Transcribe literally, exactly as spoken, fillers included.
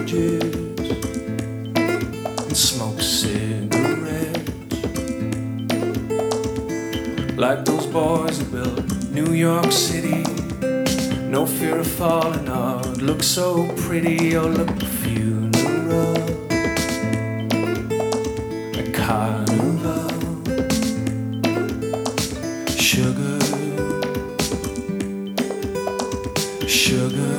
cages and smoke cigarettes like those boys that built New York City. No fear of falling out. Look so pretty, oh look the funeral, a carnival, sugar, sugar.